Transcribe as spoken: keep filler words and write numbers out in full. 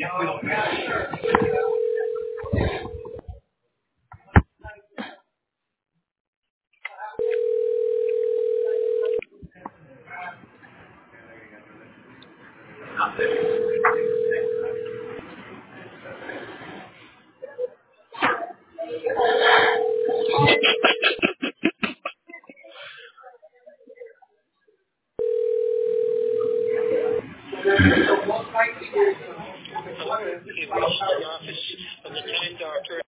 Hello, you've reached the office of the Time Doctor.